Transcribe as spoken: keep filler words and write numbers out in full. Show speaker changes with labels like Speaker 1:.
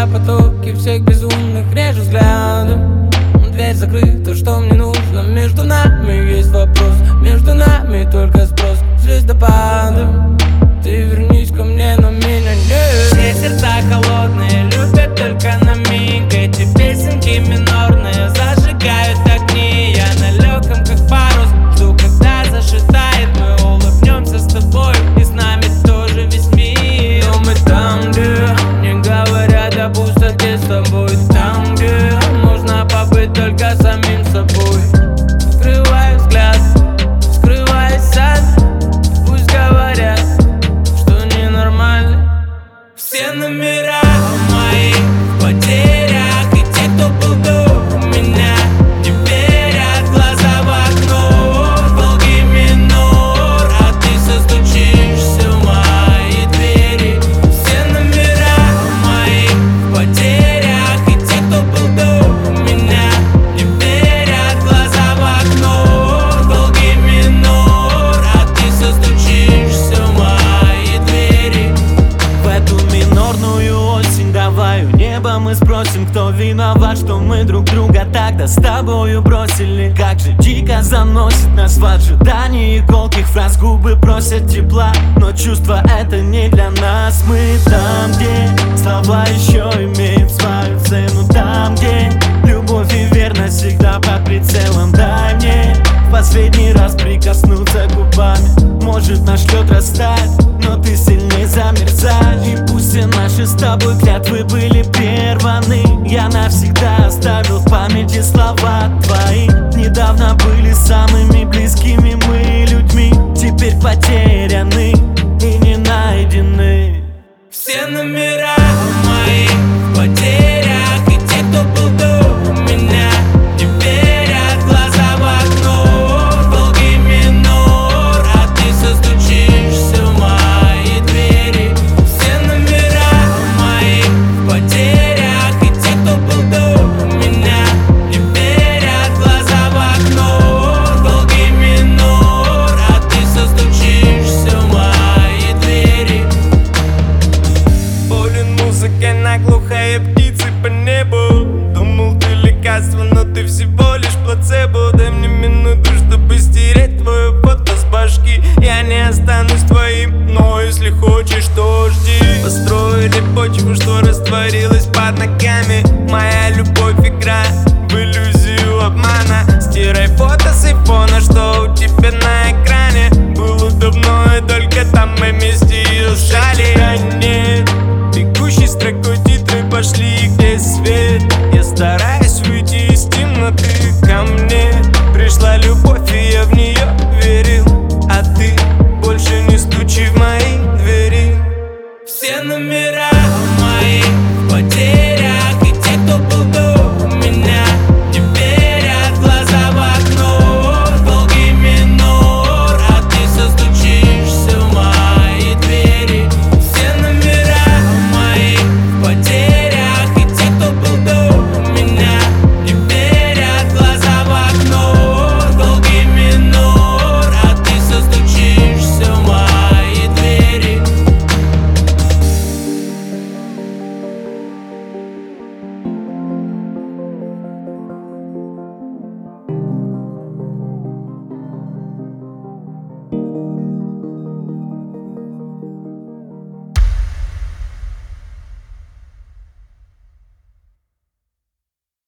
Speaker 1: я потоки всех безумных режу взглядом. Дверь закрыта, что мне нужно? Между нами есть вопрос, между нами только спрос звездопадом. Ты вернись ко мне, но меня нет. Все сердца холодные, любят только на миг. Эти песенки минорные зажигают огни. Я на легком как парус, жду, когда зашитает. Мы улыбнемся с тобой, и с нами тоже весь мир. Но мы там, где не говорят о пустоте с тобой. Там, где можно побыть только самим собой. Скрывай взгляд, скрывай сад. Пусть говорят, что ненормально. Все номера мои в потерях, и те, кто был до меня, не верят глаза в окно. Долгий минор, а ты состучишься в мои двери. Все номера мои в потерях, и те, кто был до меня, не верят глаза в окно. Долгий минор, а ты состучишься в мои двери.
Speaker 2: В эту минорную осень давай у неба мы спросим, кто виноват, что мы друг друга тогда с тобою бросили. Как же дико заносит нас в ожидании колких фраз. Губы просят тепла, но чувство это не для нас. Мы там, где слова еще имеют свою цену. Там, где любовь и верность всегда под прицелом. Дай мне в последний раз прикоснуться губами. Может, наш лед растает, но ты сильнее замерзаешь. И пусть все наши с тобой клятвы были прерваны, я навсегда оставил в памяти слова твои. Недавно были самыми близкими мы людьми, теперь потеряны и не найдены.
Speaker 1: Все номера мои в потерях, и те, кто был до меня, не верят глаза в окно. Долгий минор, а ты состучишься в мои двери. Все номера мои в потерях, и те, кто был до меня, не верят глаза в окно. Долгий минор, а ты состучишься в мои двери.
Speaker 3: Болен музыкой наглухая птицы по небу. Думал, ты лекарство, но ты всего лишь плацебо. Дай мне минуту, чтобы стереть твое фото с башки. Я не останусь твоим, но если хочешь, то жди. Построили почву, что растворилась под ногами. Моя любовь игра в иллюзию обмана. Стирай фото с айфона, что у тебя на экране. Было давно, и только там мы вместе ее сжали. Да нет,